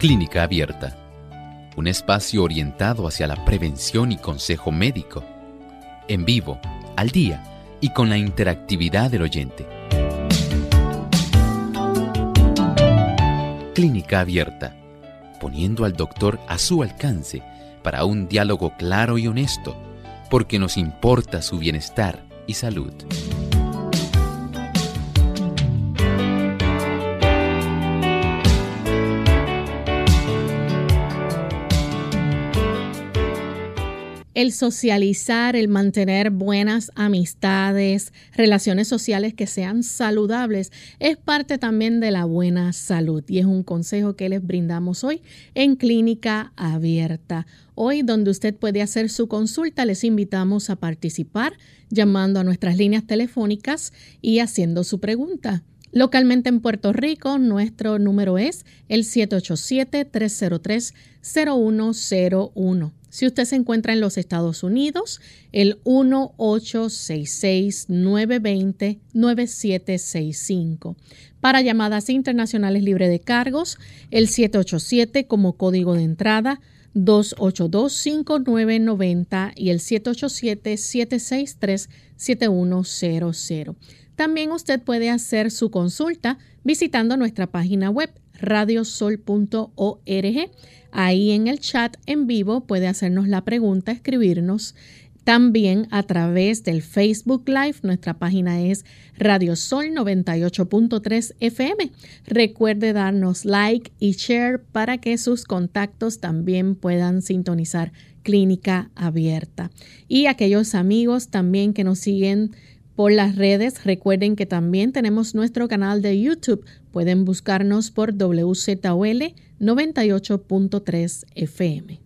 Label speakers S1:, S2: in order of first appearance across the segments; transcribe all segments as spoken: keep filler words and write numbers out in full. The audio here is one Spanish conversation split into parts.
S1: Clínica Abierta, un espacio orientado hacia la prevención y consejo médico, en vivo, al día y con la interactividad del oyente. Clínica Abierta, poniendo al doctor a su alcance para un diálogo claro y honesto, porque nos importa su bienestar y salud.
S2: El socializar, el mantener buenas amistades, relaciones sociales que sean saludables, es parte también de la buena salud y es un consejo que les brindamos hoy en Clínica Abierta. Hoy, donde usted puede hacer su consulta, les invitamos a participar llamando a nuestras líneas telefónicas y haciendo su pregunta. Localmente en Puerto Rico, nuestro número es el siete ocho siete, tres cero tres, cero uno cero uno. Si usted se encuentra en los Estados Unidos, el uno ocho seis seis, nueve dos cero, nueve siete seis cinco. Para llamadas internacionales libre de cargos, el siete ocho siete como código de entrada, dos ocho dos, cinco nueve nueve cero y el siete ocho siete, siete seis tres, siete uno cero cero. También usted puede hacer su consulta visitando nuestra página web radiosol punto org. Ahí en el chat en vivo puede hacernos la pregunta, escribirnos. También a través del Facebook Live, nuestra página es Radiosol noventa y ocho punto tres F M. Recuerde darnos like y share para que sus contactos también puedan sintonizar Clínica Abierta. Y aquellos amigos también que nos siguen por las redes, recuerden que también tenemos nuestro canal de YouTube. Pueden buscarnos por W Z O L noventa y ocho punto tres F M.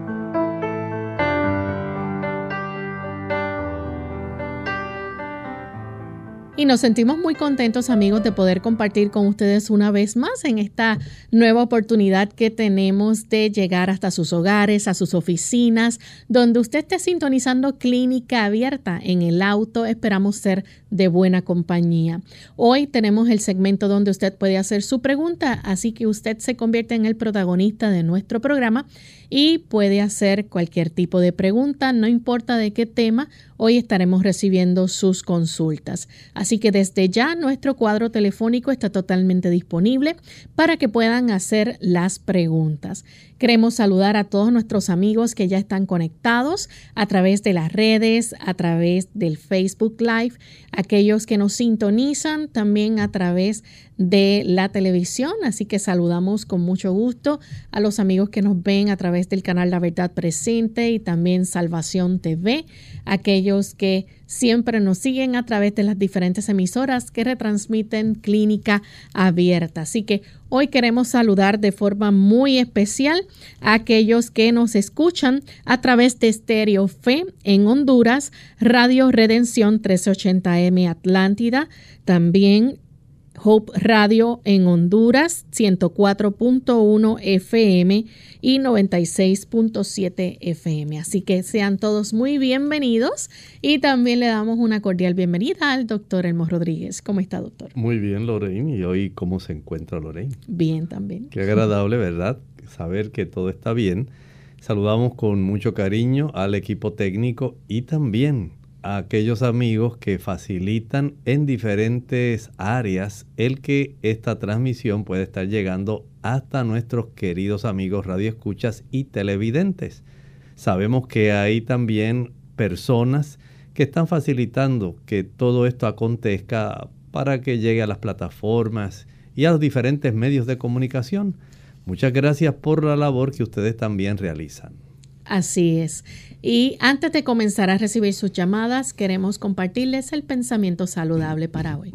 S2: Y nos sentimos muy contentos, amigos, de poder compartir con ustedes una vez más en esta nueva oportunidad que tenemos de llegar hasta sus hogares, a sus oficinas, donde usted esté sintonizando Clínica Abierta en el auto. Esperamos ser de buena compañía. Hoy tenemos el segmento donde usted puede hacer su pregunta, así que usted se convierte en el protagonista de nuestro programa y puede hacer cualquier tipo de pregunta, no importa de qué tema. Hoy estaremos recibiendo sus consultas. Así que desde ya nuestro cuadro telefónico está totalmente disponible para que puedan hacer las preguntas. Queremos saludar a todos nuestros amigos que ya están conectados a través de las redes, a través del Facebook Live, aquellos que nos sintonizan también a través de la televisión. Así que saludamos con mucho gusto a los amigos que nos ven a través del canal La Verdad Presente y también Salvación T V, aquellos que siempre nos siguen a través de las diferentes emisoras que retransmiten Clínica Abierta. Así que hoy queremos saludar de forma muy especial a aquellos que nos escuchan a través de Stereo Fe en Honduras, Radio Redención trescientos ochenta M Atlántida, también Hope Radio en Honduras, ciento cuatro punto uno F M y noventa y seis punto siete F M. Así que sean todos muy bienvenidos y también le damos una cordial bienvenida al doctor Elmo Rodríguez. ¿Cómo está, doctor?
S3: Muy bien, Lorraine. ¿Y hoy cómo se encuentra Lorraine?
S2: Bien, también.
S3: Qué agradable, ¿verdad? Saber que todo está bien. Saludamos con mucho cariño al equipo técnico y también a aquellos amigos que facilitan en diferentes áreas el que esta transmisión pueda estar llegando hasta nuestros queridos amigos radioescuchas y televidentes. Sabemos que hay también personas que están facilitando que todo esto acontezca para que llegue a las plataformas y a los diferentes medios de comunicación. Muchas gracias por la labor que ustedes también realizan.
S2: Así es. Y antes de comenzar a recibir sus llamadas, queremos compartirles el pensamiento saludable para hoy.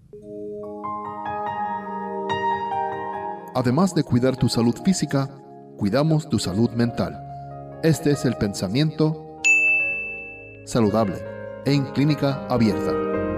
S4: Además de cuidar tu salud física, cuidamos tu salud mental. Este es el pensamiento saludable en Clínica Abierta.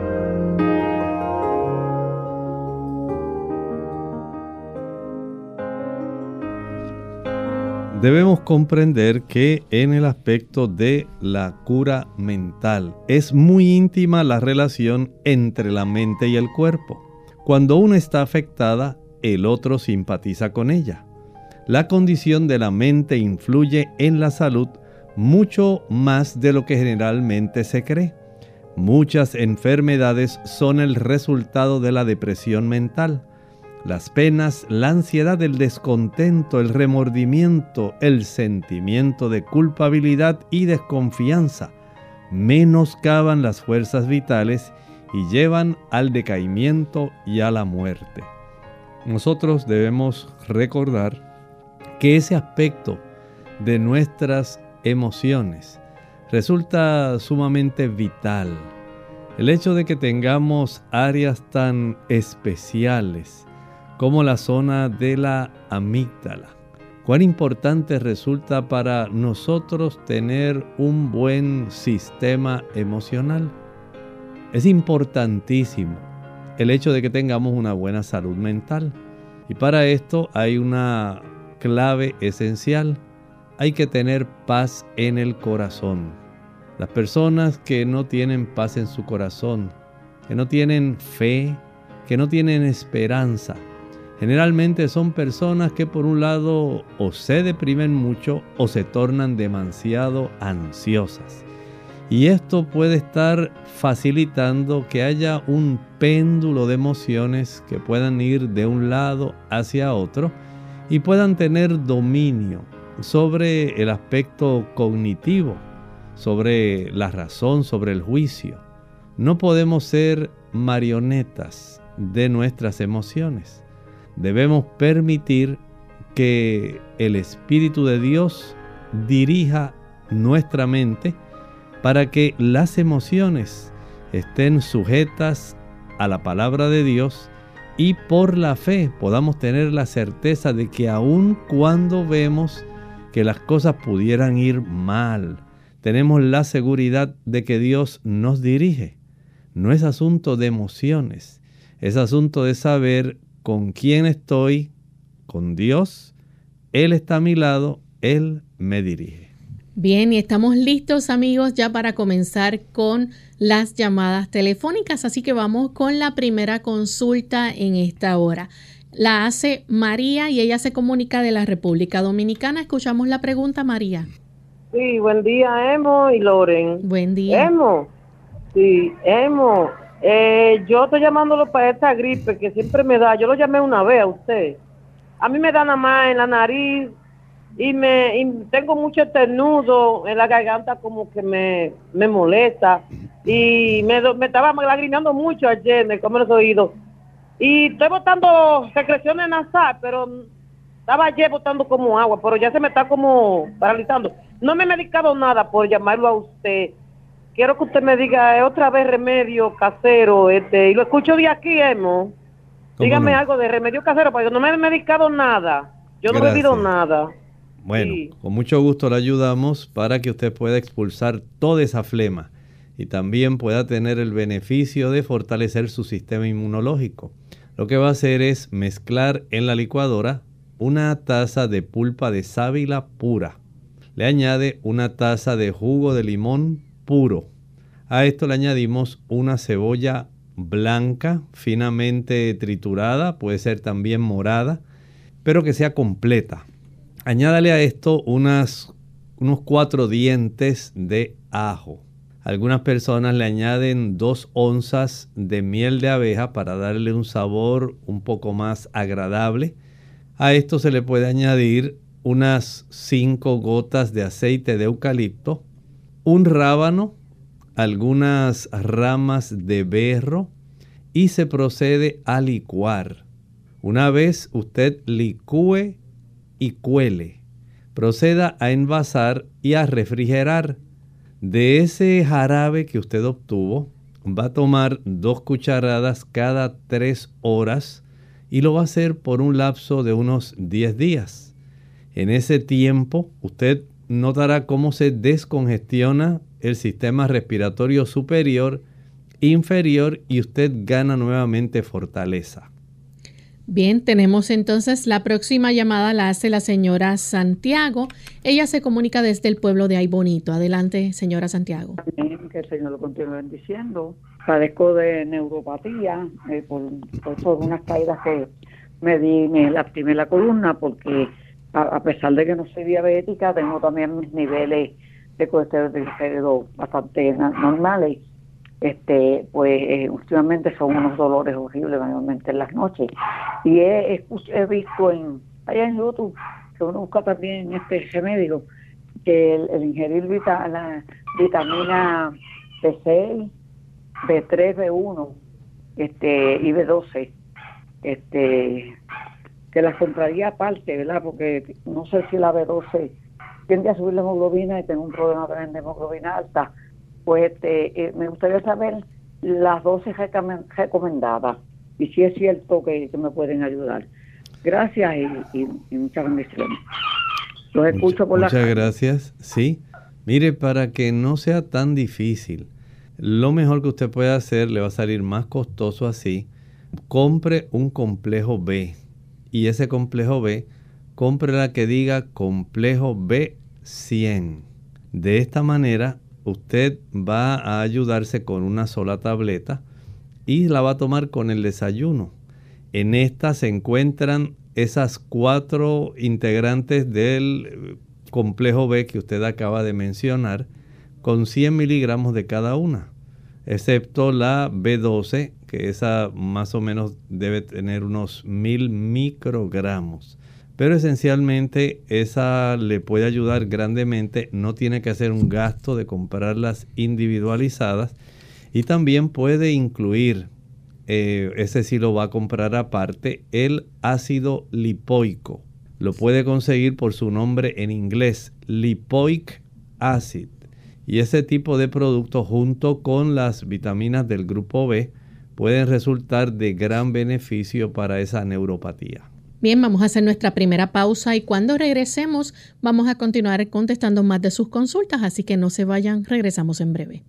S3: Debemos comprender que en el aspecto de la cura mental es muy íntima la relación entre la mente y el cuerpo. Cuando una está afectada, el otro simpatiza con ella. la condición de la mente influye en la salud mucho más de lo que generalmente se cree. Muchas enfermedades son el resultado de la depresión mental. Las penas, la ansiedad, el descontento, el remordimiento, el sentimiento de culpabilidad y desconfianza menoscaban las fuerzas vitales y llevan al decaimiento y a la muerte. Nosotros debemos recordar que ese aspecto de nuestras emociones resulta sumamente vital. El hecho de que tengamos áreas tan especiales como la zona de la amígdala, cuán importante resulta para nosotros tener un buen sistema emocional. Es importantísimo el hecho de que tengamos una buena salud mental. Y para esto hay una clave esencial. Hay que tener paz en el corazón. Las personas que no tienen paz en su corazón, que no tienen fe, que no tienen esperanza, generalmente son personas que por un lado o se deprimen mucho o se tornan demasiado ansiosas. Y esto puede estar facilitando que haya un péndulo de emociones que puedan ir de un lado hacia otro y puedan tener dominio sobre el aspecto cognitivo, sobre la razón, sobre el juicio. No podemos ser marionetas de nuestras emociones. Debemos permitir que el Espíritu de Dios dirija nuestra mente para que las emociones estén sujetas a la palabra de Dios y por la fe podamos tener la certeza de que aun cuando vemos que las cosas pudieran ir mal, tenemos la seguridad de que Dios nos dirige. No es asunto de emociones, es asunto de saber con quién estoy, con Dios. Él está a mi lado, Él me dirige.
S2: Bien, y estamos listos, amigos, ya para comenzar con las llamadas telefónicas, así que vamos con la primera consulta en esta hora. La hace María y ella se comunica de la República Dominicana. Escuchamos la pregunta, María.
S5: Sí, buen día, Emo y Loren.
S2: Buen día.
S5: Emo, sí, Emo, eh, yo estoy llamándolo para esta gripe que siempre me da. Yo lo llamé una vez a usted. A mí me da nada más en la nariz y me y tengo mucho esternudo en la garganta, como que me, me molesta. Y me, me estaba lagrimeando mucho ayer, me come los oídos. Y estoy botando secreciones nasales, pero estaba ayer botando como agua, pero ya se me está como paralizando. No me he medicado nada por llamarlo a usted. Quiero que usted me diga eh, otra vez remedio casero, este, y lo escucho de aquí, Emo. Dígame no? algo de remedio casero, porque no me he medicado nada. Yo Gracias. no he bebido nada.
S3: Bueno, sí. Con mucho gusto le ayudamos para que usted pueda expulsar toda esa flema y también pueda tener el beneficio de fortalecer su sistema inmunológico. Lo que va a hacer es mezclar en la licuadora una taza de pulpa de sábila pura. Le añade una taza de jugo de limón puro. A esto le añadimos una cebolla blanca, finamente triturada, puede ser también morada, pero que sea completa. Añádale a esto unas, unos cuatro dientes de ajo. Algunas personas le añaden dos onzas de miel de abeja para darle un sabor un poco más agradable. A esto se le puede añadir unas cinco gotas de aceite de eucalipto, un rábano, algunas ramas de berro y se procede a licuar. Una vez usted licúe y cuele, proceda a envasar y a refrigerar. De ese jarabe que usted obtuvo, va a tomar dos cucharadas cada tres horas y lo va a hacer por un lapso de unos diez días. En ese tiempo, usted notará cómo se descongestiona el sistema respiratorio superior, inferior y usted gana nuevamente fortaleza.
S2: Bien, tenemos entonces la próxima llamada, la hace la señora Santiago. Ella se comunica desde el pueblo de Ay Bonito. Adelante, señora Santiago.
S6: Amén, que el Señor lo continúe bendiciendo. Padezco de neuropatía eh, por, por, por unas caídas que me di, me lastimé la columna porque a, a pesar de que no soy diabética, tengo también mis niveles de colesterol triglicéridos bastante na- normales. Este, pues eh, últimamente son unos dolores horribles, mayormente en las noches. Y he, he, he visto en allá en YouTube, que uno busca también este remedio, que el, el ingerir vita, la vitamina B seis, B tres, B uno, este, y B doce, este, que las compraría aparte, ¿verdad? Porque no sé si la B doce tiende a subir la hemoglobina y tengo un problema también de hemoglobina alta. Pues este, eh, me gustaría saber las dosis recom- recomendadas y si es cierto que, que me pueden ayudar. Gracias y, y, y muchas bendiciones. Los escucho por la
S3: Muchas
S6: calle.
S3: gracias. Sí, mire, para que no sea tan difícil, lo mejor que usted puede hacer, le va a salir más costoso así, compre un complejo B. Y ese complejo B, compre la que diga complejo B cien. De esta manera, usted va a ayudarse con una sola tableta y la va a tomar con el desayuno. En esta se encuentran esas cuatro integrantes del complejo B que usted acaba de mencionar, con cien miligramos de cada una, excepto la B doce, que esa más o menos debe tener unos mil microgramos. Pero esencialmente esa le puede ayudar grandemente, no tiene que hacer un gasto de comprarlas individualizadas y también puede incluir, eh, ese sí lo va a comprar aparte, el ácido lipoico. Lo puede conseguir por su nombre en inglés, lipoic acid. Y ese tipo de producto junto con las vitaminas del grupo B pueden resultar de gran beneficio para esa neuropatía.
S2: Bien, vamos a hacer nuestra primera pausa y cuando regresemos vamos a continuar contestando más de sus consultas, así que no se vayan, regresamos en breve.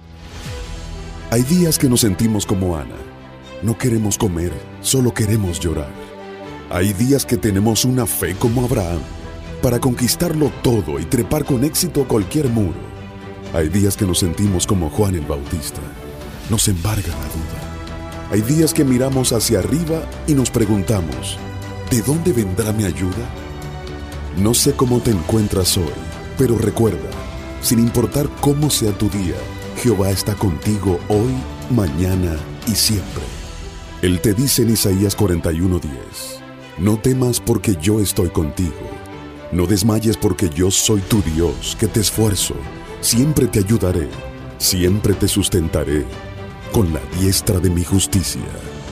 S7: Hay días que nos sentimos como Ana. No queremos comer, solo queremos llorar. Hay días que tenemos una fe como Abraham, para conquistarlo todo y trepar con éxito cualquier muro. Hay días que nos sentimos como Juan el Bautista. Nos embarga la duda. Hay días que miramos hacia arriba y nos preguntamos, ¿de dónde vendrá mi ayuda? No sé cómo te encuentras hoy, pero recuerda, sin importar cómo sea tu día, Jehová está contigo hoy, mañana y siempre. Él te dice en Isaías cuarenta y uno diez, no temas porque yo estoy contigo. No desmayes porque yo soy tu Dios, que te esfuerzo. Siempre te ayudaré, siempre te sustentaré con la diestra de mi justicia.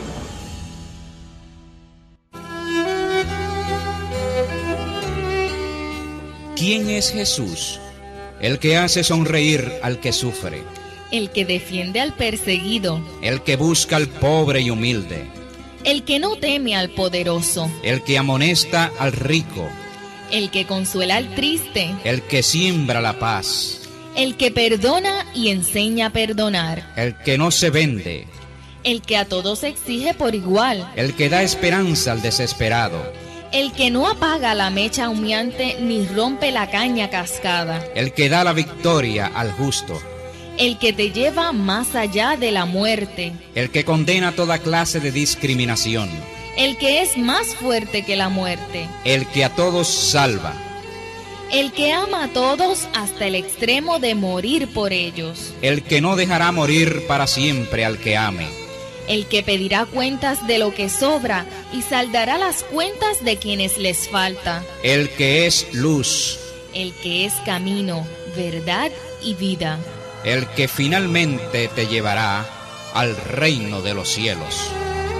S8: ¿Quién es Jesús? El que hace sonreír al que sufre,
S9: el que defiende al perseguido,
S8: el que busca al pobre y humilde,
S9: el que no teme al poderoso,
S8: el que amonesta al rico,
S9: el que consuela al triste,
S8: el que siembra la paz,
S9: el que perdona y enseña a perdonar,
S8: el que no se vende,
S9: el que a todos exige por igual,
S8: el que da esperanza al desesperado,
S9: el que no apaga la mecha humeante ni rompe la caña cascada,
S8: el que da la victoria al justo,
S9: el que te lleva más allá de la muerte,
S8: el que condena toda clase de discriminación,
S9: el que es más fuerte que la muerte,
S8: el que a todos salva,
S9: el que ama a todos hasta el extremo de morir por ellos,
S8: el que no dejará morir para siempre al que ame,
S9: el que pedirá cuentas de lo que sobra y saldará las cuentas de quienes les falta,
S8: el que es luz,
S9: el que es camino, verdad y vida,
S8: el que finalmente te llevará al reino de los cielos.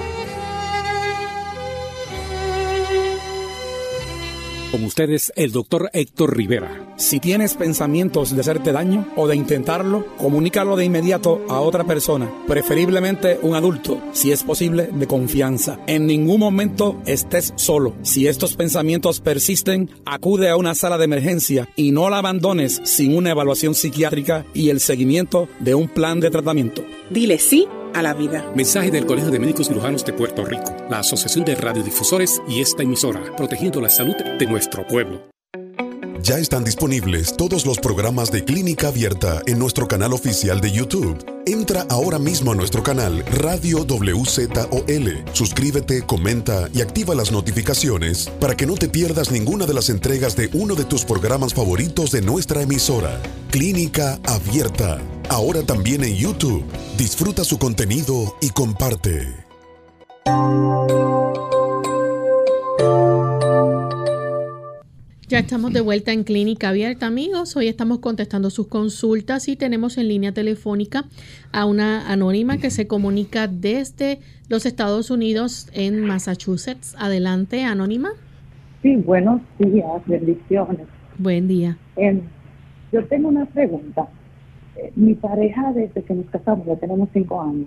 S10: Con ustedes, el doctor Héctor Rivera. Si tienes pensamientos de hacerte daño o de intentarlo, comunícalo de inmediato a otra persona, preferiblemente un adulto, si es posible, de confianza. En ningún momento estés solo. Si estos pensamientos persisten, acude a una sala de emergencia y no la abandones sin una evaluación psiquiátrica y el seguimiento de un plan de tratamiento.
S11: Dile sí a la vida.
S12: Mensaje del Colegio de Médicos Cirujanos de Puerto Rico, la Asociación de Radiodifusores y esta emisora, protegiendo la salud de nuestro pueblo.
S7: Ya están disponibles todos los programas de Clínica Abierta en nuestro canal oficial de YouTube. Entra ahora mismo a nuestro canal Radio W Z O L. Suscríbete, comenta y activa las notificaciones para que no te pierdas ninguna de las entregas de uno de tus programas favoritos de nuestra emisora. Clínica Abierta. Ahora también en YouTube. Disfruta su contenido y comparte.
S2: Ya estamos de vuelta en Clínica Abierta, amigos. Hoy estamos contestando sus consultas y tenemos en línea telefónica a una anónima que se comunica desde los Estados Unidos en Massachusetts. Adelante, anónima.
S13: Sí, buenos días, bendiciones.
S2: Buen día.
S13: Eh, yo tengo una pregunta. Eh, mi pareja, desde que nos casamos, ya tenemos cinco años,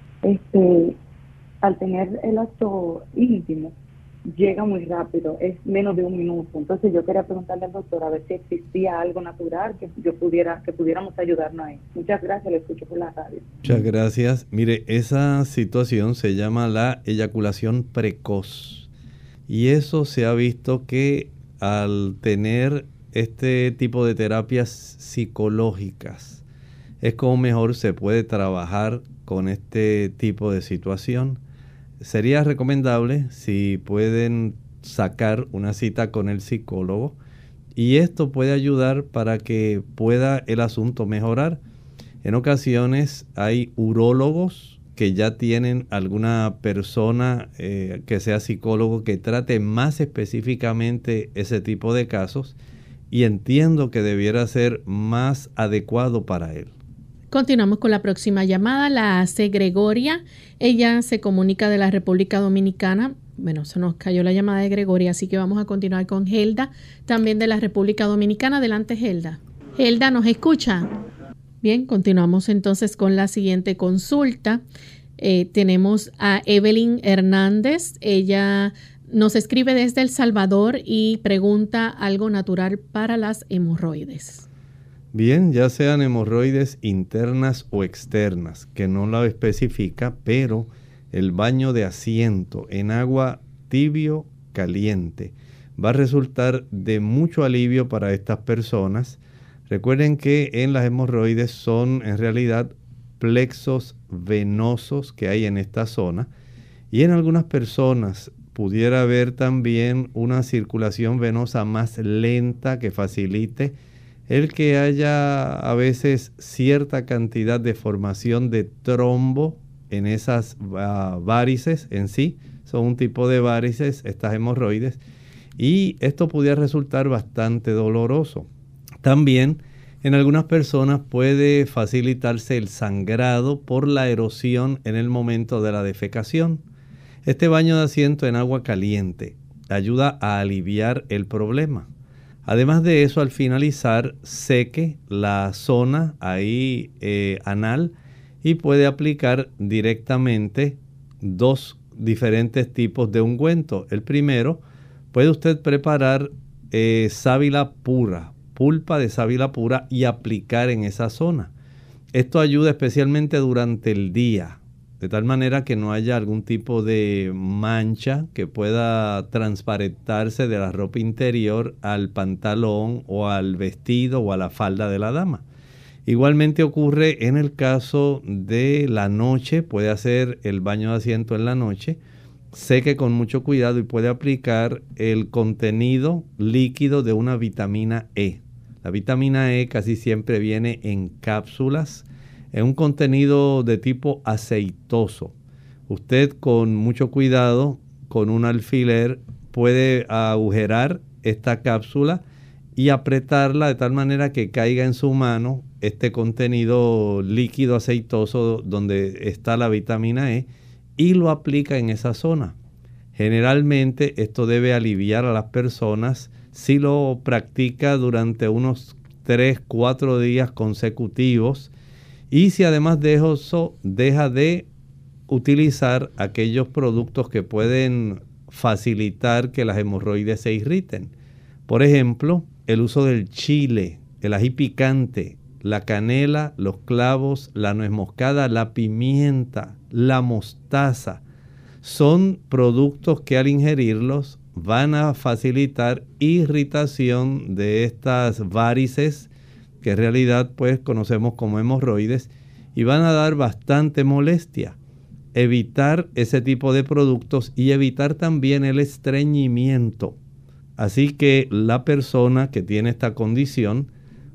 S13: este, al tener el acto íntimo, llega muy rápido, es menos de un minuto. Entonces yo quería preguntarle al doctor a ver si existía algo natural que yo pudiera, que pudiéramos ayudarnos ahí. Muchas gracias, lo escucho por la radio.
S3: Muchas gracias. Mire, esa situación se llama la eyaculación precoz. Y eso se ha visto que al tener este tipo de terapias psicológicas, es como mejor se puede trabajar con este tipo de situación. Sería recomendable si pueden sacar una cita con el psicólogo y esto puede ayudar para que pueda el asunto mejorar. En ocasiones hay urólogos que ya tienen alguna persona eh, que sea psicólogo que trate más específicamente ese tipo de casos y entiendo que debiera ser más adecuado para él.
S2: Continuamos con la próxima llamada, la hace Gregoria. Ella se comunica de la República Dominicana. Bueno, se nos cayó la llamada de Gregoria, así que vamos a continuar con Gelda, también de la República Dominicana. Adelante, Gelda. Gelda, ¿nos escucha? Bien, continuamos entonces con la siguiente consulta. Eh, tenemos a Evelyn Hernández. Ella nos escribe desde El Salvador y pregunta algo natural para las hemorroides.
S3: Bien, ya sean hemorroides internas o externas, que no lo especifica, pero el baño de asiento en agua tibio caliente va a resultar de mucho alivio para estas personas. Recuerden que en las hemorroides son en realidad plexos venosos que hay en esta zona y en algunas personas pudiera haber también una circulación venosa más lenta que facilite el que haya a veces cierta cantidad de formación de trombo en esas uh, varices en sí. Son un tipo de varices, estas hemorroides, y esto pudiera resultar bastante doloroso. También en algunas personas puede facilitarse el sangrado por la erosión en el momento de la defecación. Este baño de asiento en agua caliente ayuda a aliviar el problema. Además de eso, al finalizar, seque la zona ahí eh, anal y puede aplicar directamente dos diferentes tipos de ungüento. El primero, puede usted preparar eh, sábila pura, pulpa de sábila pura y aplicar en esa zona. Esto ayuda especialmente durante el día, de tal manera que no haya algún tipo de mancha que pueda transparentarse de la ropa interior al pantalón o al vestido o a la falda de la dama. Igualmente ocurre en el caso de la noche, puede hacer el baño de asiento en la noche, seque con mucho cuidado y puede aplicar el contenido líquido de una vitamina E. La vitamina E casi siempre viene en cápsulas, es un contenido de tipo aceitoso. Usted con mucho cuidado, con un alfiler, puede agujerar esta cápsula y apretarla de tal manera que caiga en su mano este contenido líquido aceitoso donde está la vitamina E y lo aplica en esa zona. Generalmente esto debe aliviar a las personas si lo practica durante unos tres, cuatro días consecutivos. Y si además de eso deja de utilizar aquellos productos que pueden facilitar que las hemorroides se irriten. Por ejemplo, el uso del chile, el ají picante, la canela, los clavos, la nuez moscada, la pimienta, la mostaza. Son productos que al ingerirlos van a facilitar irritación de estas varices que en realidad pues conocemos como hemorroides y van a dar bastante molestia. Evitar ese tipo de productos y evitar también el estreñimiento. Así que la persona que tiene esta condición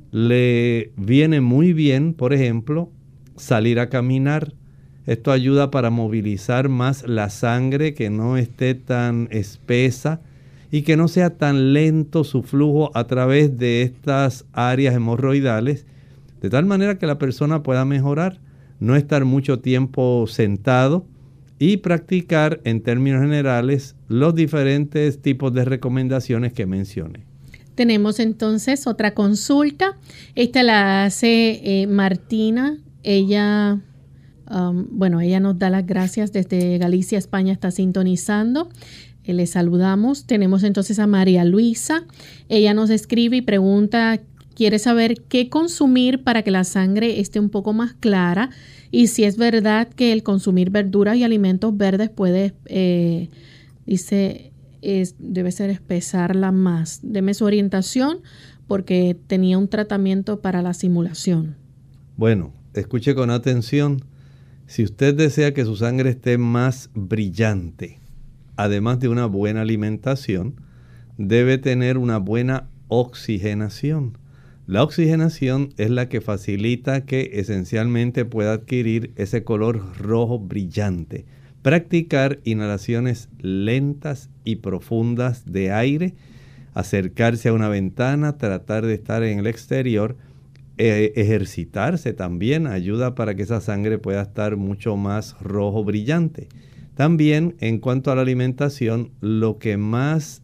S3: le viene muy bien, por ejemplo, salir a caminar. Esto ayuda para movilizar más la sangre, que no esté tan espesa y que no sea tan lento su flujo a través de estas áreas hemorroidales, de tal manera que la persona pueda mejorar, no estar mucho tiempo sentado y practicar en términos generales los diferentes tipos de recomendaciones que mencioné.
S2: Tenemos entonces otra consulta. Esta la hace eh, Martina. Ella, um, bueno, ella nos da las gracias desde Galicia, España, está sintonizando. Eh, le saludamos. Tenemos entonces a María Luisa. Ella nos escribe y pregunta, quiere saber qué consumir para que la sangre esté un poco más clara y si es verdad que el consumir verduras y alimentos verdes puede, eh, dice, es, debe ser espesarla más. Deme su orientación porque tenía un tratamiento para la simulación.
S3: Bueno, escuche con atención. Si usted desea que su sangre esté más brillante, además de una buena alimentación, debe tener una buena oxigenación. La oxigenación es la que facilita que esencialmente pueda adquirir ese color rojo brillante. Practicar inhalaciones lentas y profundas de aire, acercarse a una ventana, tratar de estar en el exterior, eh, ejercitarse también ayuda para que esa sangre pueda estar mucho más rojo brillante. También en cuanto a la alimentación, lo que más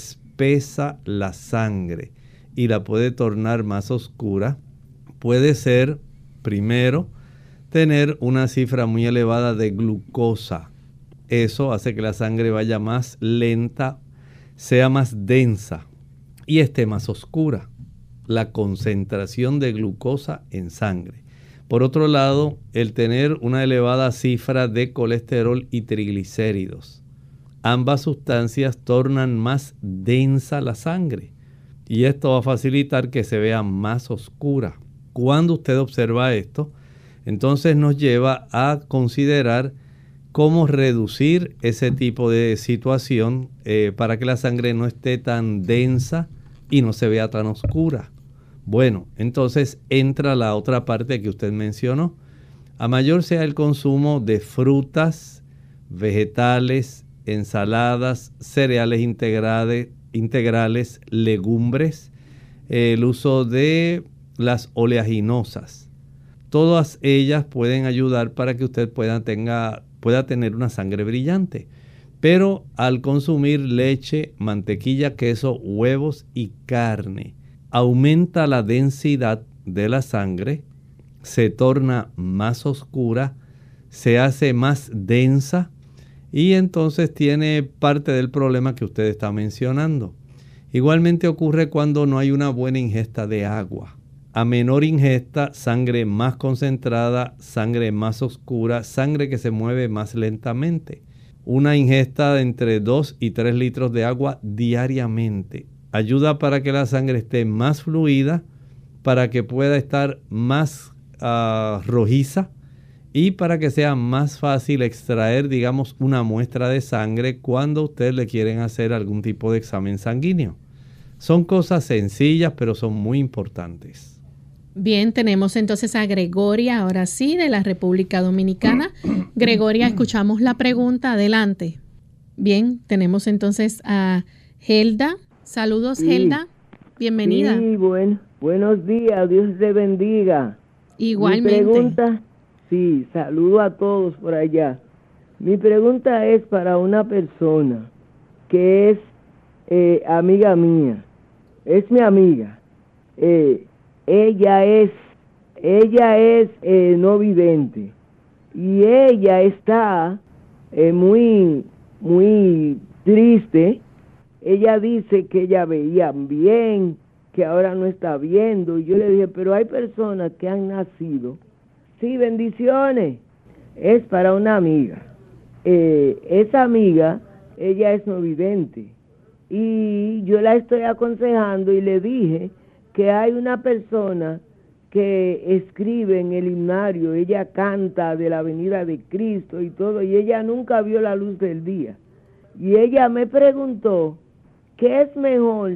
S3: espesa la sangre y la puede tornar más oscura, puede ser, primero, tener una cifra muy elevada de glucosa. Eso hace que la sangre vaya más lenta, sea más densa y esté más oscura. La concentración de glucosa en sangre. Por otro lado, el tener una elevada cifra de colesterol y triglicéridos. Ambas sustancias tornan más densa la sangre. Y esto va a facilitar que se vea más oscura. Cuando usted observa esto, entonces nos lleva a considerar cómo reducir ese tipo de situación eh, para que la sangre no esté tan densa y no se vea tan oscura. Bueno, entonces entra la otra parte que usted mencionó. A mayor sea el consumo de frutas, vegetales, ensaladas, cereales integrales, integrales, legumbres, el uso de las oleaginosas. Todas ellas pueden ayudar para que usted pueda, tenga, pueda tener una sangre brillante. Pero al consumir leche, mantequilla, queso, huevos y carne, aumenta la densidad de la sangre, se torna más oscura, se hace más densa, y entonces tiene parte del problema que usted está mencionando. Igualmente ocurre cuando no hay una buena ingesta de agua. A menor ingesta, sangre más concentrada, sangre más oscura, sangre que se mueve más lentamente. Una ingesta de entre dos y tres litros de agua diariamente ayuda para que la sangre esté más fluida, para que pueda estar más uh, rojiza, y para que sea más fácil extraer, digamos, una muestra de sangre cuando ustedes le quieren hacer algún tipo de examen sanguíneo. Son cosas sencillas, pero son muy importantes.
S2: Bien, tenemos entonces a Gregoria, ahora sí, de la República Dominicana. Gregoria, escuchamos la pregunta, adelante. Bien, tenemos entonces a Helda. Saludos, sí. Helda, bienvenida.
S14: Sí, bueno, buenos días, Dios te bendiga.
S2: Igualmente.
S14: Mi pregunta... Sí, saludo a todos por allá. Mi pregunta es para una persona que es eh, amiga mía. Es mi amiga. Eh, ella es, ella es eh, no vidente. Y ella está eh, muy, muy triste. Ella dice que ella veía bien, que ahora no está viendo. Y yo le dije, pero hay personas que han nacido. Sí, bendiciones. Es para una amiga. Eh, esa amiga, ella es no vidente. Y yo la estoy aconsejando y le dije que hay una persona que escribe en el himnario, ella canta de la venida de Cristo y todo, y ella nunca vio la luz del día. Y ella me preguntó, ¿qué es mejor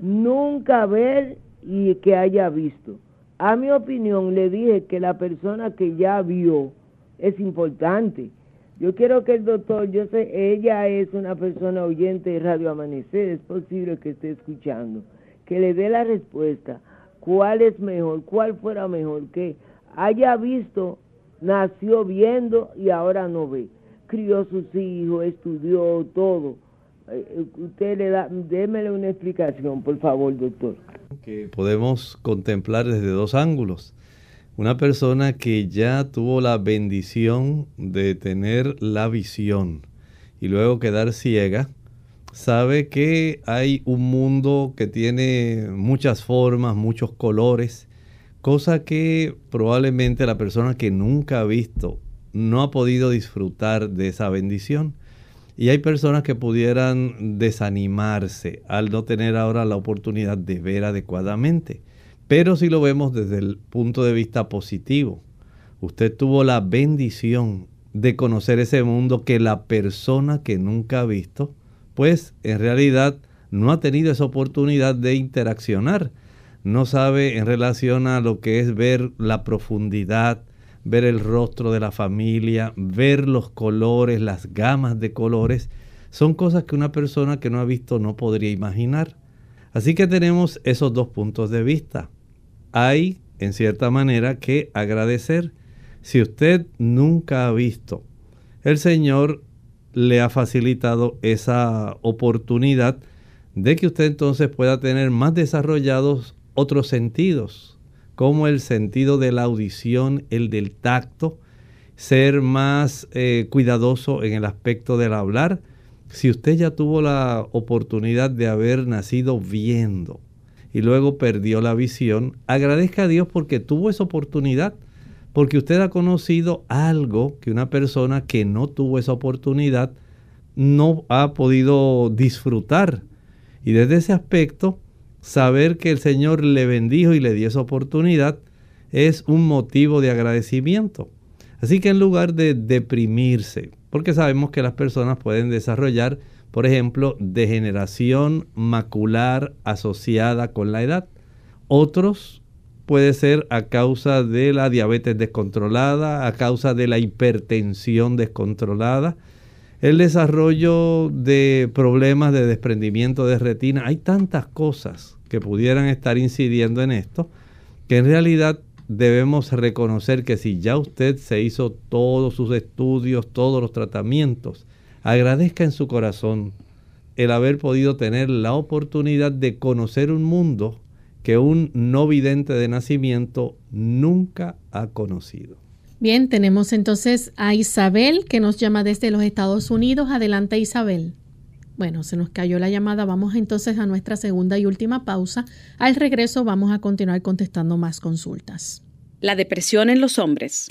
S14: nunca ver y que haya visto? A mi opinión, le dije que la persona que ya vio es importante. Yo quiero que el doctor, yo sé, ella es una persona oyente de Radio Amanecer, es posible que esté escuchando, que le dé la respuesta. ¿Cuál es mejor? ¿Cuál fuera mejor? Que haya visto, nació viendo y ahora no ve. Crió sus hijos, estudió todo. Eh, usted le da, démele una explicación, por favor, doctor.
S3: Que podemos contemplar desde dos ángulos. Una persona que ya tuvo la bendición de tener la visión y luego quedar ciega, sabe que hay un mundo que tiene muchas formas, muchos colores, cosa que probablemente la persona que nunca ha visto no ha podido disfrutar de esa bendición. Y hay personas que pudieran desanimarse al no tener ahora la oportunidad de ver adecuadamente. Pero si lo vemos desde el punto de vista positivo, usted tuvo la bendición de conocer ese mundo que la persona que nunca ha visto, pues en realidad no ha tenido esa oportunidad de interaccionar. No sabe en relación a lo que es ver la profundidad, ver el rostro de la familia, ver los colores, las gamas de colores. Son cosas que una persona que no ha visto no podría imaginar. Así que tenemos esos dos puntos de vista. Hay, en cierta manera, que agradecer. Si usted nunca ha visto, el Señor le ha facilitado esa oportunidad de que usted entonces pueda tener más desarrollados otros sentidos, como el sentido de la audición, el del tacto, ser más eh, cuidadoso en el aspecto del hablar. Si usted ya tuvo la oportunidad de haber nacido viendo y luego perdió la visión, agradezca a Dios porque tuvo esa oportunidad, porque usted ha conocido algo que una persona que no tuvo esa oportunidad no ha podido disfrutar. Y desde ese aspecto, saber que el Señor le bendijo y le dio esa oportunidad es un motivo de agradecimiento. Así que en lugar de deprimirse, porque sabemos que las personas pueden desarrollar, por ejemplo, degeneración macular asociada con la edad. Otros puede ser a causa de la diabetes descontrolada, a causa de la hipertensión descontrolada, el desarrollo de problemas de desprendimiento de retina. Hay tantas cosas que pudieran estar incidiendo en esto, que en realidad debemos reconocer que si ya usted se hizo todos sus estudios, todos los tratamientos, agradezca en su corazón el haber podido tener la oportunidad de conocer un mundo que un no vidente de nacimiento nunca ha conocido.
S2: Bien, tenemos entonces a Isabel que nos llama desde los Estados Unidos. Adelante, Isabel. Bueno, se nos cayó la llamada. Vamos entonces a nuestra segunda y última pausa. Al regreso vamos a continuar contestando más consultas.
S15: La depresión en los hombres.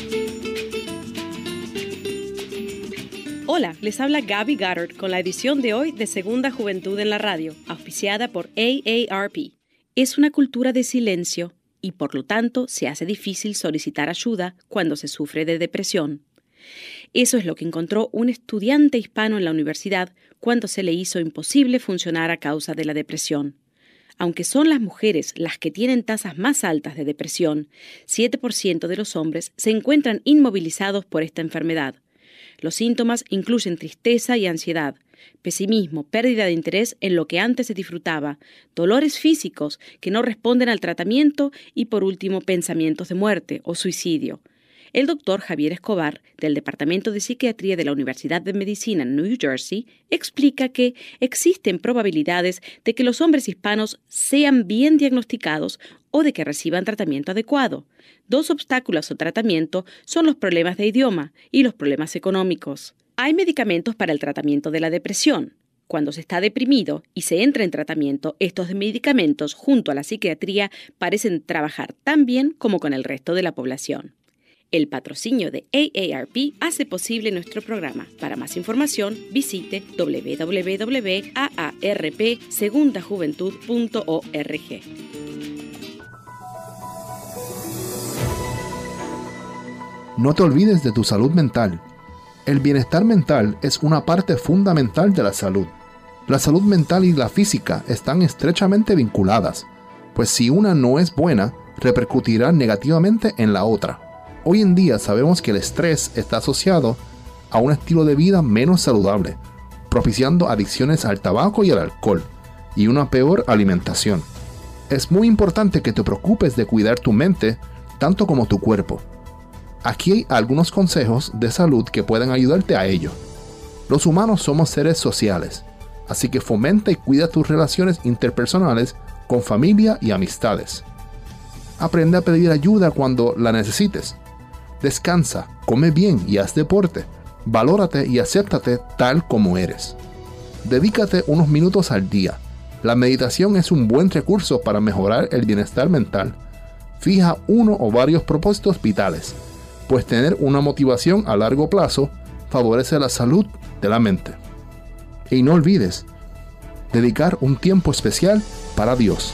S15: Hola, les habla Gaby Goddard con la edición de hoy de Segunda Juventud en la Radio, auspiciada por A A R P. Es una cultura de silencio y por lo tanto se hace difícil solicitar ayuda cuando se sufre de depresión. Eso es lo que encontró un estudiante hispano en la universidad cuando se le hizo imposible funcionar a causa de la depresión. Aunque son las mujeres las que tienen tasas más altas de depresión, siete por ciento de los hombres se encuentran inmovilizados por esta enfermedad. Los síntomas incluyen tristeza y ansiedad, pesimismo, pérdida de interés en lo que antes se disfrutaba, dolores físicos que no responden al tratamiento y, por último, pensamientos de muerte o suicidio. El doctor Javier Escobar, del Departamento de Psiquiatría de la Universidad de Medicina en New Jersey, explica que existen probabilidades de que los hombres hispanos sean bien diagnosticados o de que reciban tratamiento adecuado. Dos obstáculos al tratamiento son los problemas de idioma y los problemas económicos. Hay medicamentos para el tratamiento de la depresión. Cuando se está deprimido y se entra en tratamiento, estos medicamentos junto a la psiquiatría parecen trabajar tan bien como con el resto de la población. El patrocinio de A A R P hace posible nuestro programa. Para más información, visite w w w punto a a r p segunda juventud punto org.
S4: No te olvides de tu salud mental. El bienestar mental es una parte fundamental de la salud. La salud mental y la física están estrechamente vinculadas, pues si una no es buena, repercutirá negativamente en la otra. Hoy en día sabemos que el estrés está asociado a un estilo de vida menos saludable, propiciando adicciones al tabaco y al alcohol, y una peor alimentación. Es muy importante que te preocupes de cuidar tu mente, tanto como tu cuerpo. Aquí hay algunos consejos de salud que pueden ayudarte a ello. Los humanos somos seres sociales, así que fomenta y cuida tus relaciones interpersonales con familia y amistades. Aprende a pedir ayuda cuando la necesites. Descansa, come bien y haz deporte. Valórate y acéptate tal como eres. Dedícate unos minutos al día. La meditación es un buen recurso para mejorar el bienestar mental. Fija uno o varios propósitos vitales, pues tener una motivación a largo plazo favorece la salud de la mente. Y no olvides dedicar un tiempo especial para Dios.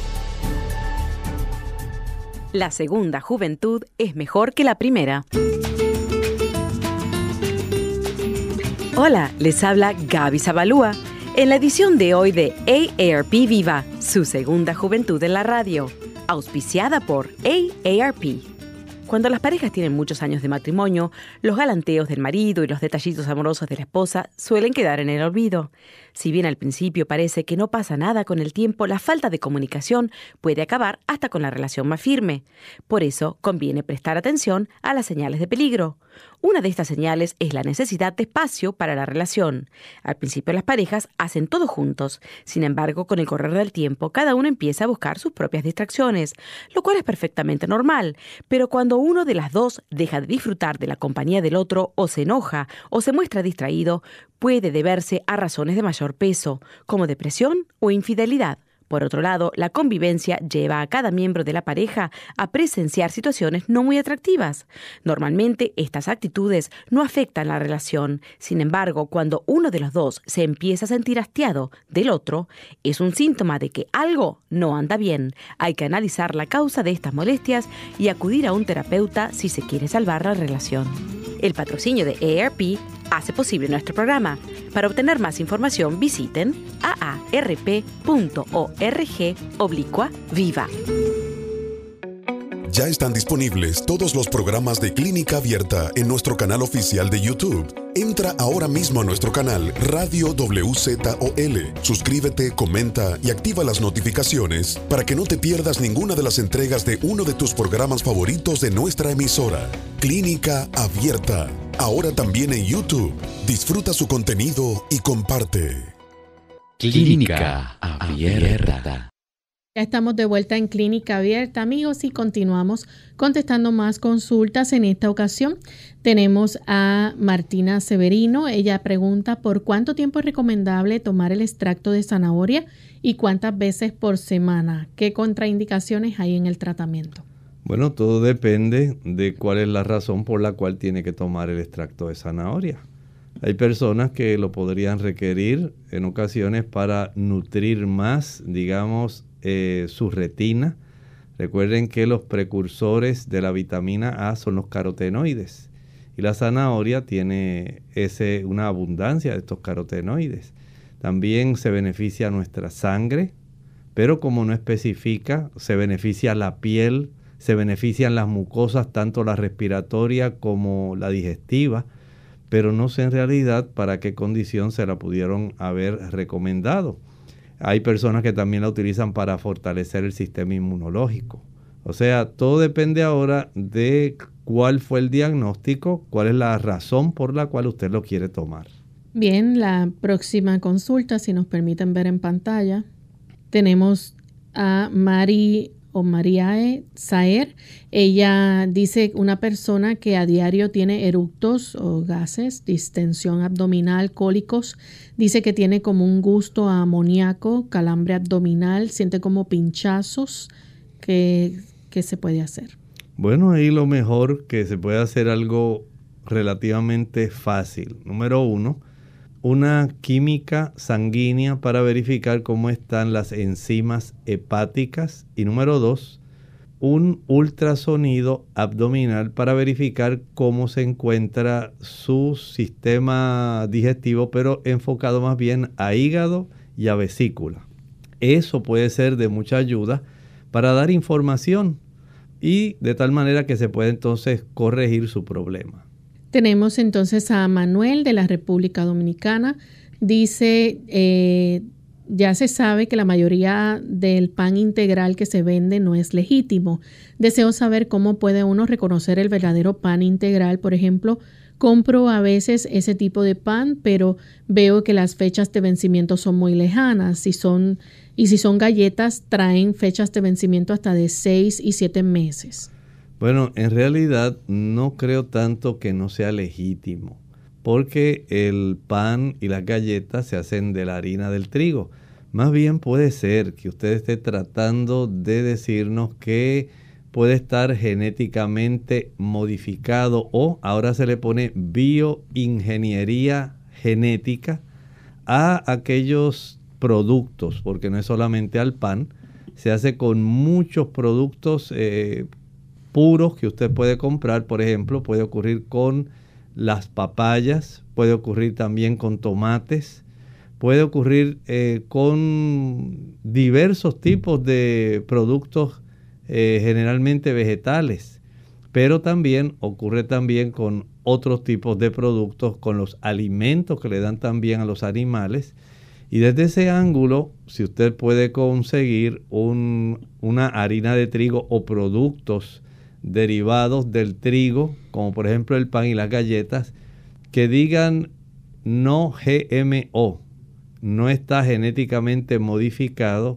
S15: La segunda juventud es mejor que la primera. Hola, les habla Gaby Zabalúa en la edición de hoy de A A R P Viva, su segunda juventud en la radio, auspiciada por A A R P. Cuando las parejas tienen muchos años de matrimonio, los galanteos del marido y los detallitos amorosos de la esposa suelen quedar en el olvido. Si bien al principio parece que no pasa nada con el tiempo, la falta de comunicación puede acabar hasta con la relación más firme. Por eso, conviene prestar atención a las señales de peligro. Una de estas señales es la necesidad de espacio para la relación. Al principio las parejas hacen todo juntos. Sin embargo, con el correr del tiempo, cada uno empieza a buscar sus propias distracciones, lo cual es perfectamente normal. Pero cuando uno de las dos deja de disfrutar de la compañía del otro, o se enoja, o se muestra distraído, puede deberse a razones de mayor peso, como depresión o infidelidad. Por otro lado, la convivencia lleva a cada miembro de la pareja a presenciar situaciones no muy atractivas. Normalmente, estas actitudes no afectan la relación. Sin embargo, cuando uno de los dos se empieza a sentir hastiado del otro, es un síntoma de que algo no anda bien. Hay que analizar la causa de estas molestias y acudir a un terapeuta si se quiere salvar la relación. El patrocinio de A A R P hace posible nuestro programa. Para obtener más información, visiten aarp.org oblicua viva.
S7: Ya están disponibles todos los programas de Clínica Abierta en nuestro canal oficial de YouTube. Entra ahora mismo a nuestro canal Radio W Z O L. Suscríbete, comenta y activa las notificaciones para que no te pierdas ninguna de las entregas de uno de tus programas favoritos de nuestra emisora. Clínica Abierta. Ahora también en YouTube. Disfruta su contenido y comparte.
S1: Clínica Abierta.
S2: Ya estamos de vuelta en Clínica Abierta, amigos, y continuamos contestando más consultas. En esta ocasión tenemos a Martina Severino. Ella pregunta por cuánto tiempo es recomendable tomar el extracto de zanahoria y cuántas veces por semana. ¿Qué contraindicaciones hay en el tratamiento?
S3: Bueno, todo depende de cuál es la razón por la cual tiene que tomar el extracto de zanahoria. Hay personas que lo podrían requerir en ocasiones para nutrir más, digamos, eh, su retina. Recuerden que los precursores de la vitamina A son los carotenoides. Y la zanahoria tiene ese, una abundancia de estos carotenoides. También se beneficia nuestra sangre, pero como no especifica, se beneficia la piel, se benefician las mucosas, tanto la respiratoria como la digestiva, pero no sé en realidad para qué condición se la pudieron haber recomendado. Hay personas que también la utilizan para fortalecer el sistema inmunológico. O sea, todo depende ahora de cuál fue el diagnóstico, cuál es la razón por la cual usted lo quiere tomar.
S2: Bien, la próxima consulta, si nos permiten ver en pantalla, tenemos a Mari o Mariae Saer. Ella dice una persona que a diario tiene eructos o gases, distensión abdominal, cólicos. Dice que tiene como un gusto a amoníaco, calambre abdominal, siente como pinchazos. ¿Qué, qué se puede hacer?
S3: Bueno, ahí lo mejor que se puede hacer algo relativamente fácil. Número uno, una química sanguínea para verificar cómo están las enzimas hepáticas. Y número dos, un ultrasonido abdominal para verificar cómo se encuentra su sistema digestivo, pero enfocado más bien a hígado y a vesícula. Eso puede ser de mucha ayuda para dar información y de tal manera que se puede entonces corregir su problema.
S2: Tenemos entonces a Manuel de la República Dominicana. Dice, eh, ya se sabe que la mayoría del pan integral que se vende no es legítimo. Deseo saber cómo puede uno reconocer el verdadero pan integral. Por ejemplo, compro a veces ese tipo de pan, pero veo que las fechas de vencimiento son muy lejanas. Si son, y si son galletas, traen fechas de vencimiento hasta de seis y siete meses.
S3: Bueno, en realidad no creo tanto que no sea legítimo, porque el pan y las galletas se hacen de la harina del trigo. Más bien puede ser que usted esté tratando de decirnos que puede estar genéticamente modificado o ahora se le pone bioingeniería genética a aquellos productos, porque no es solamente al pan, se hace con muchos productos eh, puros que usted puede comprar. Por ejemplo, puede ocurrir con las papayas, puede ocurrir también con tomates, puede ocurrir eh, con diversos tipos de productos eh, generalmente vegetales, pero también ocurre también con otros tipos de productos, con los alimentos que le dan también a los animales. Y desde ese ángulo, si usted puede conseguir un, una harina de trigo o productos derivados del trigo, como por ejemplo el pan y las galletas, que digan no G M O, no está genéticamente modificado,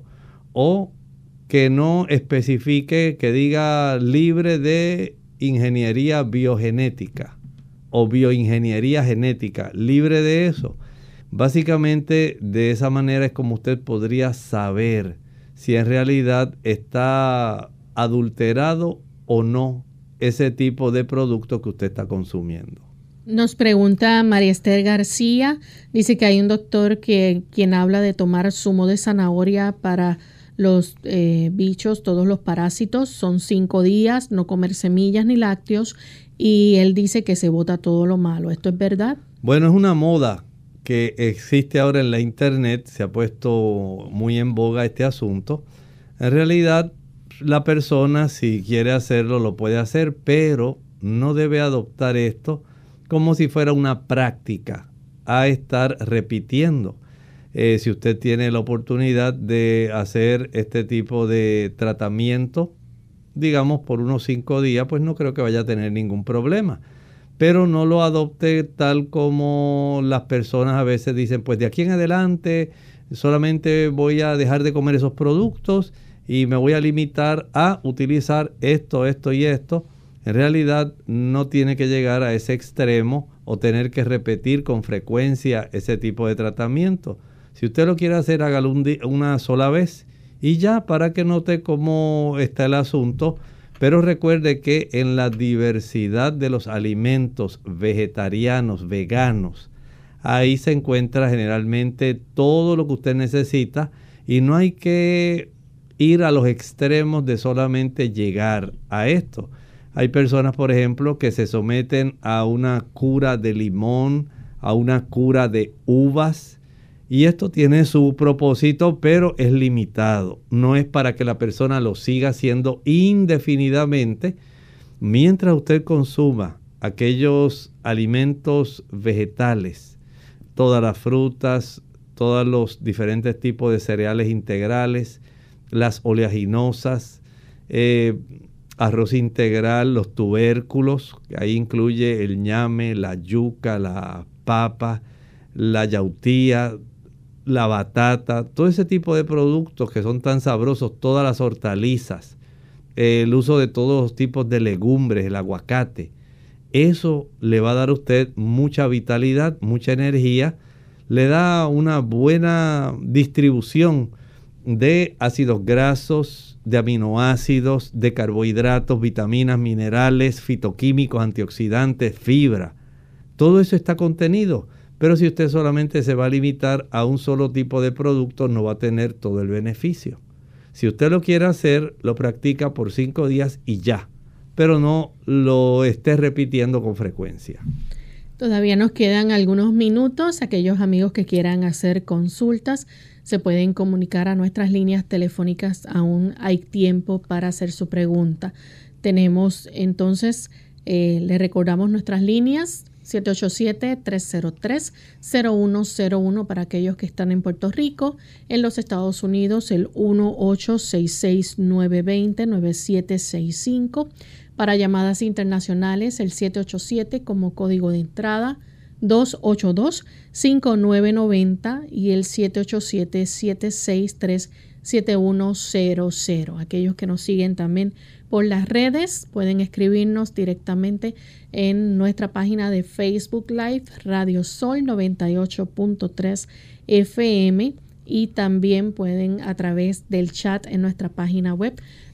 S3: o que no especifique, que diga libre de ingeniería biogenética o bioingeniería genética, libre de eso. Básicamente de esa manera es como usted podría saber si en realidad está adulterado o no ese tipo de producto que usted está consumiendo.
S2: Nos pregunta María Esther García, dice que hay un doctor que quien habla de tomar zumo de zanahoria para los eh, bichos, todos los parásitos, son cinco días, no comer semillas ni lácteos, y él dice que se bota todo lo malo. ¿Esto es verdad?
S3: Bueno, es una moda que existe ahora en la internet, se ha puesto muy en boga este asunto. En realidad, la persona, si quiere hacerlo, lo puede hacer, pero no debe adoptar esto como si fuera una práctica a estar repitiendo. Eh, si usted tiene la oportunidad de hacer este tipo de tratamiento, digamos por unos cinco días, pues no creo que vaya a tener ningún problema. Pero no lo adopte tal como las personas a veces dicen, pues de aquí en adelante solamente voy a dejar de comer esos productos y me voy a limitar a utilizar esto, esto y esto. En realidad no tiene que llegar a ese extremo o tener que repetir con frecuencia ese tipo de tratamiento. Si usted lo quiere hacer, hágalo un día, una sola vez y ya, para que note cómo está el asunto. Pero recuerde que en la diversidad de los alimentos vegetarianos, veganos, ahí se encuentra generalmente todo lo que usted necesita y no hay que ir a los extremos de solamente llegar a esto. Hay personas, por ejemplo, que se someten a una cura de limón, a una cura de uvas, y esto tiene su propósito, pero es limitado. No es para que la persona lo siga haciendo indefinidamente. Mientras usted consuma aquellos alimentos vegetales, todas las frutas, todos los diferentes tipos de cereales integrales, las oleaginosas, eh, arroz integral, los tubérculos, que ahí incluye el ñame, la yuca, la papa, la yautía, la batata, todo ese tipo de productos que son tan sabrosos, todas las hortalizas, el uso de todos los tipos de legumbres, el aguacate, eso le va a dar a usted mucha vitalidad, mucha energía, le da una buena distribución de ácidos grasos, de aminoácidos, de carbohidratos, vitaminas, minerales, fitoquímicos, antioxidantes, fibra. Todo eso está contenido, pero si usted solamente se va a limitar a un solo tipo de producto, no va a tener todo el beneficio. Si usted lo quiere hacer, lo practica por cinco días y ya, pero no lo esté repitiendo con frecuencia.
S2: Todavía nos quedan algunos minutos. Aquellos amigos que quieran hacer consultas se pueden comunicar a nuestras líneas telefónicas. Aún hay tiempo para hacer su pregunta. Tenemos entonces, eh, le recordamos nuestras líneas: siete ocho siete, tres cero tres, cero uno cero uno para aquellos que están en Puerto Rico. En los Estados Unidos, el uno ocho seis seis, nueve dos cero, nueve siete seis cinco. Para llamadas internacionales, el siete ocho siete como código de entrada, dos ocho dos, cinco nueve nueve cero y el siete ocho siete, siete seis tres, siete uno cero cero. Aquellos que nos siguen también por las redes pueden escribirnos directamente en nuestra página de Facebook Live, Radio Sol noventa y ocho punto tres F M, y también pueden a través del chat en nuestra página web,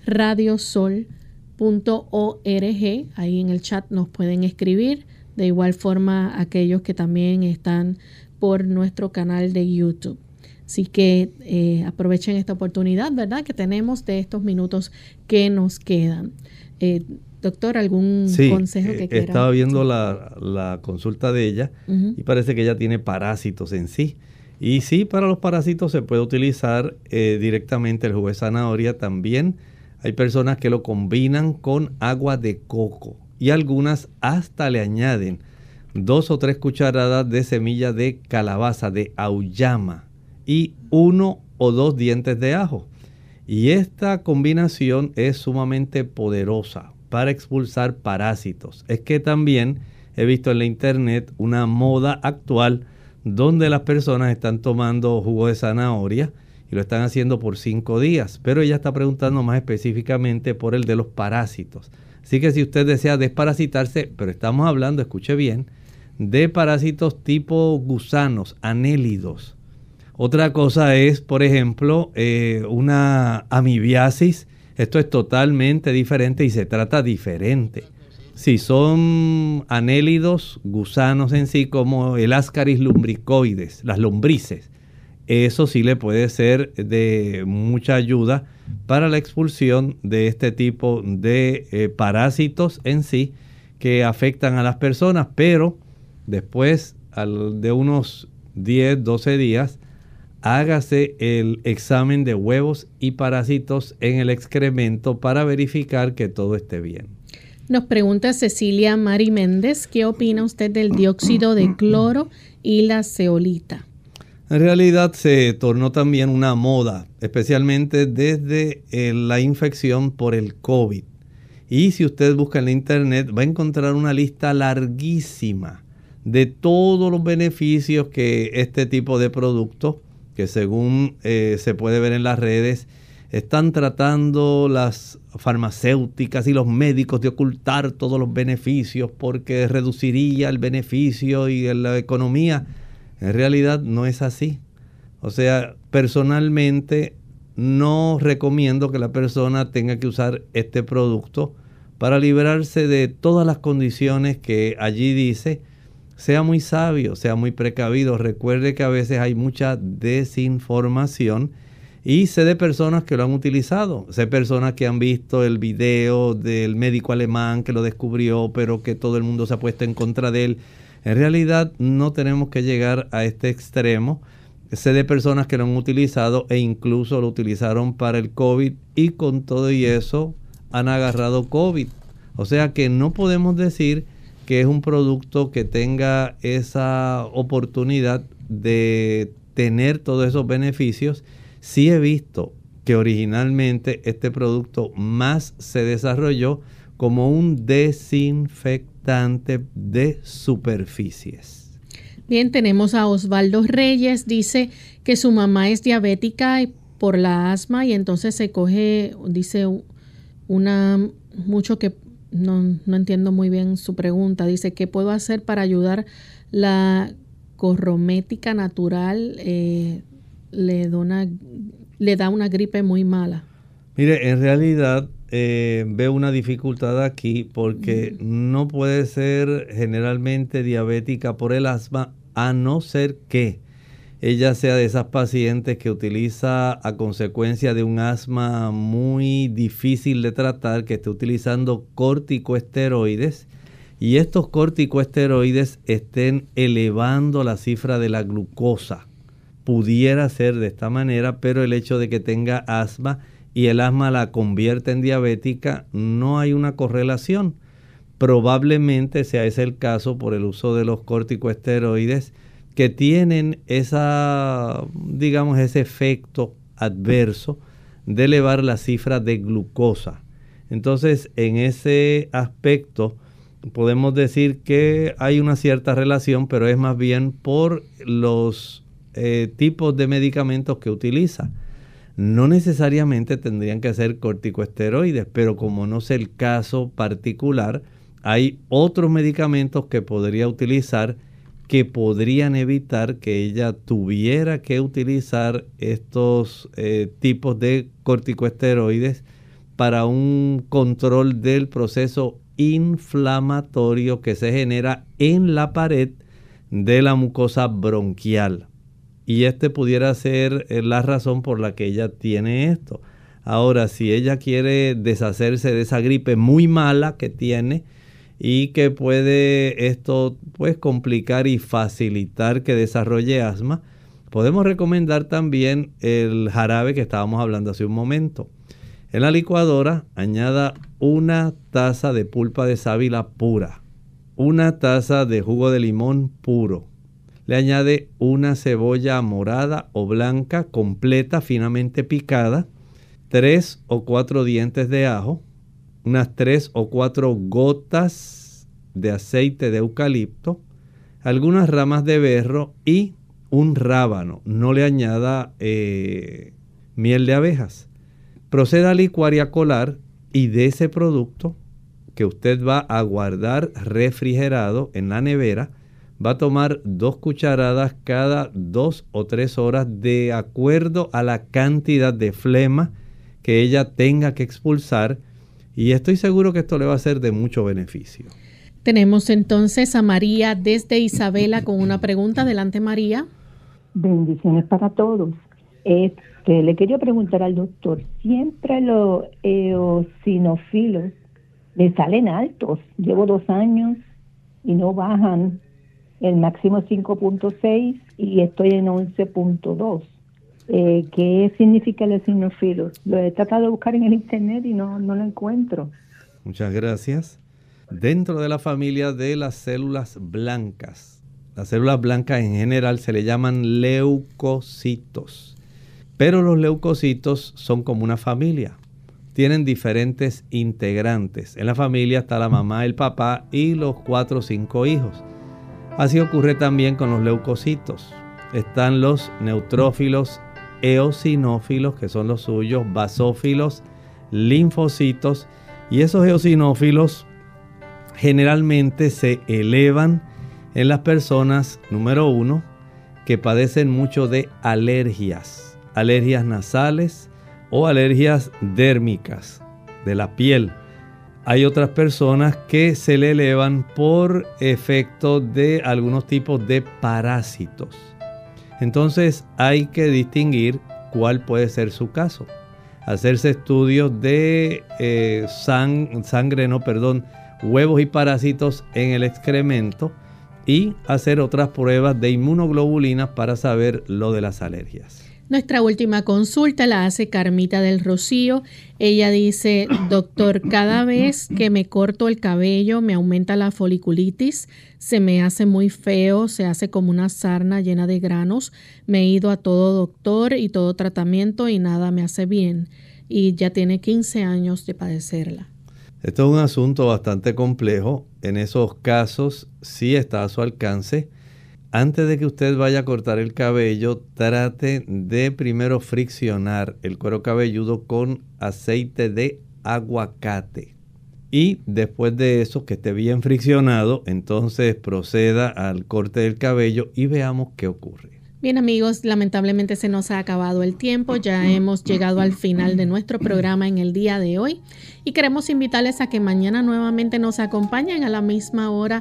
S2: radiosol punto org. Ahí en el chat nos pueden escribir. De igual forma, aquellos que también están por nuestro canal de YouTube. Así que eh, aprovechen esta oportunidad, ¿verdad?, que tenemos de estos minutos que nos quedan. Eh, doctor, ¿algún
S3: sí,
S2: consejo que
S3: eh,
S2: quiera?
S3: Estaba viendo la, la consulta de ella uh-huh. y parece que ella tiene parásitos en sí. Y sí, para los parásitos se puede utilizar eh, directamente el jugo de zanahoria. También hay personas que lo combinan con agua de coco y algunas hasta le añaden dos o tres cucharadas de semilla de calabaza, de auyama, y uno o dos dientes de ajo. Y esta combinación es sumamente poderosa para expulsar parásitos. Es que también he visto en la internet una moda actual donde las personas están tomando jugo de zanahoria y lo están haciendo por cinco días, pero ella está preguntando más específicamente por el de los parásitos. Así que si usted desea desparasitarse, pero estamos hablando, escuche bien, de parásitos tipo gusanos, anélidos. Otra cosa es, por ejemplo, eh, una amibiasis. Esto es totalmente diferente y se trata diferente. Si son anélidos, gusanos en sí, como el Ascaris lumbricoides, las lombrices, eso sí le puede ser de mucha ayuda para la expulsión de este tipo de eh, parásitos en sí que afectan a las personas, pero después al, de unos diez, doce días, hágase el examen de huevos y parásitos en el excremento para verificar que todo esté bien.
S2: Nos pregunta Cecilia Mari Méndez, ¿qué opina usted del dióxido de cloro y la zeolita?
S3: En realidad se tornó también una moda, especialmente desde eh, la infección por el COVID. Y si usted busca en la internet va a encontrar una lista larguísima de todos los beneficios que este tipo de productos, que según eh, se puede ver en las redes, están tratando las farmacéuticas y los médicos de ocultar todos los beneficios porque reduciría el beneficio y la economía. En realidad no es así. O sea, personalmente no recomiendo que la persona tenga que usar este producto para librarse de todas las condiciones que allí dice. Sea muy sabio, sea muy precavido. Recuerde que a veces hay mucha desinformación y sé de personas que lo han utilizado. Sé personas que han visto el video del médico alemán que lo descubrió, pero que todo el mundo se ha puesto en contra de él. En realidad no tenemos que llegar a este extremo. Sé de personas que lo han utilizado e incluso lo utilizaron para el COVID y con todo y eso han agarrado COVID. O sea que no podemos decir que es un producto que tenga esa oportunidad de tener todos esos beneficios. Sí he visto que originalmente este producto más se desarrolló como un desinfectante de superficies.
S2: Bien, tenemos a Osvaldo Reyes, dice que su mamá es diabética por la asma y entonces se coge, dice, una, mucho que no, no entiendo muy bien su pregunta, dice, ¿qué puedo hacer para ayudar? La corromética natural eh, le, da una, le da una gripe muy mala.
S3: Mire, en realidad eh, veo una dificultad aquí porque mm. no puede ser generalmente diabética por el asma a no ser que ella sea de esas pacientes que utiliza a consecuencia de un asma muy difícil de tratar, que esté utilizando corticosteroides y estos corticosteroides estén elevando la cifra de la glucosa. Pudiera ser de esta manera, pero el hecho de que tenga asma y el asma la convierte en diabética, no hay una correlación. Probablemente sea ese el caso por el uso de los corticosteroides que tienen esa, digamos, ese efecto adverso de elevar la cifra de glucosa. Entonces, en ese aspecto podemos decir que hay una cierta relación, pero es más bien por los eh, tipos de medicamentos que utiliza. No necesariamente tendrían que ser corticosteroides, pero como no es el caso particular, hay otros medicamentos que podría utilizar que podrían evitar que ella tuviera que utilizar estos eh, tipos de corticosteroides para un control del proceso inflamatorio que se genera en la pared de la mucosa bronquial. Y este pudiera ser la razón por la que ella tiene esto. Ahora, si ella quiere deshacerse de esa gripe muy mala que tiene y que puede esto pues complicar y facilitar que desarrolle asma, podemos recomendar también el jarabe que estábamos hablando hace un momento. En la licuadora añada una taza de pulpa de sábila pura, una taza de jugo de limón puro. Le añade una cebolla morada o blanca completa, finamente picada, tres o cuatro dientes de ajo, unas tres o cuatro gotas de aceite de eucalipto, algunas ramas de berro y un rábano. No le añada eh, miel de abejas. Proceda a licuar y a colar, y de ese producto que usted va a guardar refrigerado en la nevera, va a tomar dos cucharadas cada dos o tres horas de acuerdo a la cantidad de flema que ella tenga que expulsar, y estoy seguro que esto le va a ser de mucho beneficio.
S2: Tenemos entonces a María desde Isabela con una pregunta. Adelante, María.
S16: Bendiciones para todos. Este, le quería preguntar al doctor, siempre los eosinófilos le salen altos. Llevo dos años y no bajan. El máximo es cinco punto seis y estoy en once punto dos. Eh, ¿Qué significa el eosinófilo? Lo he tratado de buscar en el internet y no, no lo encuentro.
S3: Muchas gracias. Dentro de la familia de las células blancas, las células blancas en general se le llaman leucocitos, pero los leucocitos son como una familia, tienen diferentes integrantes. En la familia está la mamá, el papá y los cuatro o cinco hijos. Así ocurre también con los leucocitos. Están los neutrófilos, eosinófilos, que son los suyos, basófilos, linfocitos, y esos eosinófilos generalmente se elevan en las personas, número uno, que padecen mucho de alergias, alergias nasales o alergias dérmicas de la piel. Hay otras personas que se le elevan por efecto de algunos tipos de parásitos. Entonces hay que distinguir cuál puede ser su caso. Hacerse estudios de eh, sang- sangre, no, perdón, huevos y parásitos en el excremento y hacer otras pruebas de inmunoglobulinas para saber lo de las alergias.
S2: Nuestra última consulta la hace Carmita del Rocío. Ella dice, doctor, cada vez que me corto el cabello me aumenta la foliculitis, se me hace muy feo, se hace como una sarna llena de granos. Me he ido a todo doctor y todo tratamiento y nada me hace bien. Y ya tiene quince años de padecerla.
S3: Esto es un asunto bastante complejo. En esos casos sí está a su alcance. Antes de que usted vaya a cortar el cabello, trate de primero friccionar el cuero cabelludo con aceite de aguacate. Y después de eso, que esté bien friccionado, entonces proceda al corte del cabello y veamos qué ocurre.
S2: Bien, amigos, lamentablemente se nos ha acabado el tiempo. Ya hemos llegado al final de nuestro programa en el día de hoy. Y queremos invitarles a que mañana nuevamente nos acompañen a la misma hora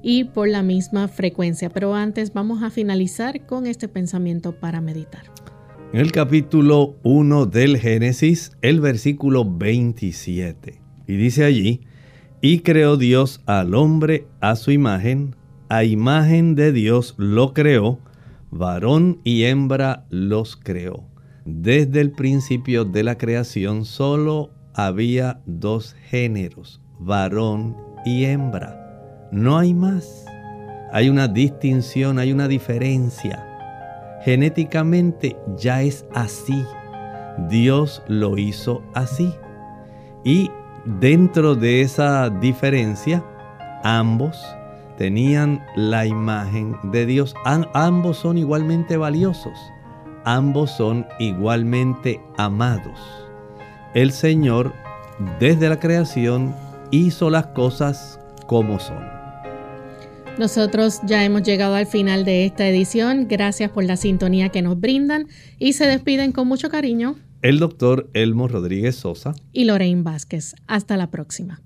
S2: y por la misma frecuencia. Pero antes vamos a finalizar con este pensamiento para meditar.
S3: En el capítulo uno del Génesis, el versículo veintisiete, y dice allí: y creó Dios al hombre a su imagen, a imagen de Dios lo creó, varón y hembra los creó. Desde el principio de la creación solo había dos géneros, varón y hembra. No hay más. Hay una distinción, hay una diferencia. Genéticamente ya es así. Dios lo hizo así. Y dentro de esa diferencia, ambos tenían la imagen de Dios. Am- ambos son igualmente valiosos. Ambos son igualmente amados. El Señor, desde la creación, hizo las cosas como son.
S2: Nosotros ya hemos llegado al final de esta edición. Gracias por la sintonía que nos brindan y se despiden con mucho cariño
S3: el doctor Elmo Rodríguez Sosa
S2: y Lorraine Vázquez. Hasta la próxima.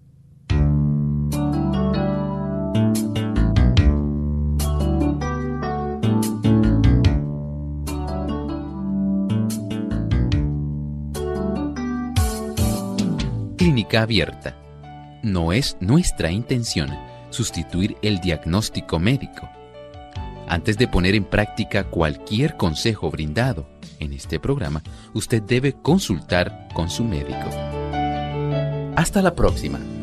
S1: Clínica Abierta. No es nuestra intención sustituir el diagnóstico médico. Antes de poner en práctica cualquier consejo brindado en este programa, usted debe consultar con su médico. Hasta la próxima.